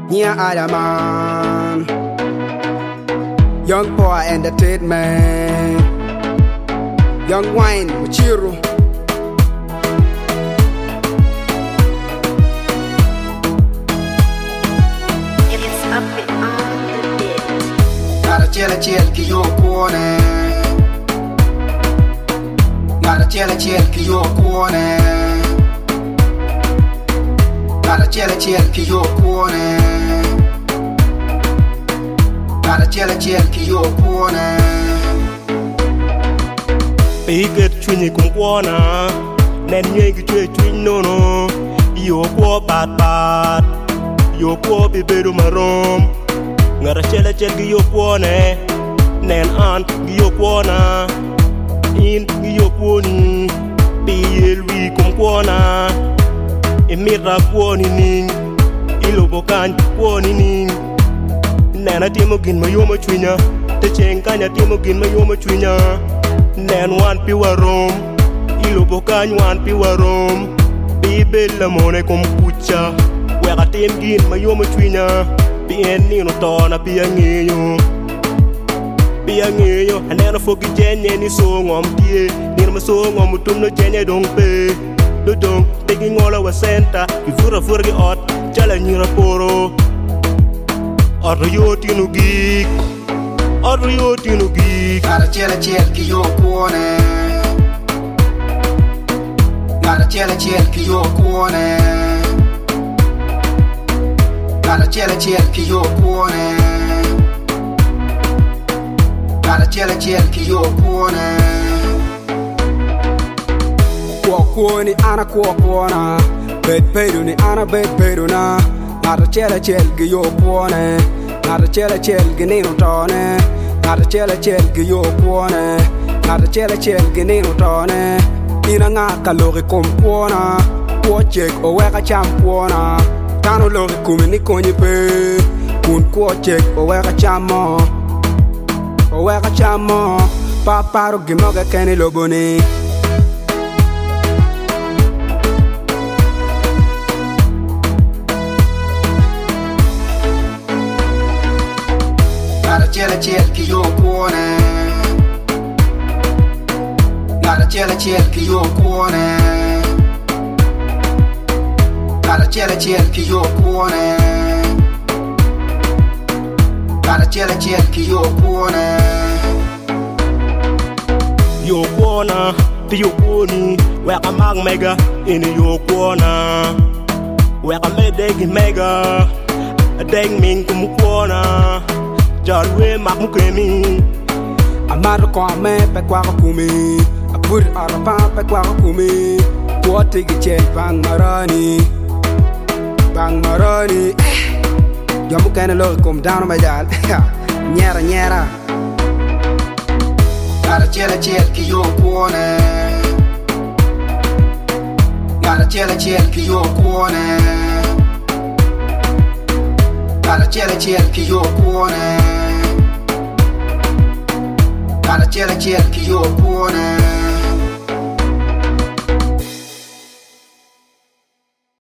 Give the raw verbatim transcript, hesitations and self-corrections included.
Nia Adaman, Young Boy Entertainment, Young Wine Muchiru. It's up and on the beat. Gotta chill a chill ki yo kuone. Gotta chill a chill ki yo kuone. Gotta chill a chill ki yo kuone. Gotta chill a chill ki yo kuone. Piget chwinyi kum kuona nen nye ki chwe chwiny nono yo kuo pat pat yo kuo bibedo marom ngara chele chel ki yo kuone nen an ki yo kuona in ki yo kuoni piyel wi kum kuona imira kuoni ning ilobo kany kuoni ning nena timo gin mayoma chwinya te cheng kanya timo gin mayoma chwinya nen wan pi warom ilobo kany wan pi warom bibel la mone kom kucha weka tim gin mayoma chwinya pi en nino tona pi angeyo pi angeyo aneno fogi jenye ni so ngom tie nino ma so ngom tum no jenye dong pe do dong tegi ngola wa senta ki fura fura gi ot chala nyira poro ot yo tinu gik ot yo tinu gik Gotta chill a chill ki yo kuone. Gotta chill a chill ki yo kuone. Gotta chill a chill ki yo kuone. Gotta chill a chill ki yo kuone. Kuo kuoni ana kuo kuona. Bet pedu ni ana bet pedu na. Gotta chill a chill ki yo kuone. Gotta chill a chill ki nino tone. Gotta chill a chill ki yo kuone. Gotta chill a chill ki nino tone. Ina nga kalori kum kuona. Kuo chek o weka cham kuona. Tano lori kumi ni konyi pe. Kun kuo chek o weka cham mo. O weka cham mo. Paparo gimoga keni loboni. Gotta chill a chill ki yo kuone. Gotta chill a chill ki yo kuone. Gotta chill a chill ki yo kuone. Gotta chill a chill ki yo kuone. yo kuona ti yo kuoni weka mag mega in yo kuona weka medegi mega deng min kum kuona jalwe mag mukemi Amado kwa me pe kwa kumi. Apur arapa pe kwa kumi. Kuo tigi chill bang marani. Bang marani. Jamu kena lori kum down my dad. Nyera nyera. Gotta chill a chill ki yo kuone. Gotta chill a chill ki yo kuone. Gotta chill a chill ki yo kuone. Gotta chill a chill ki yo kuone.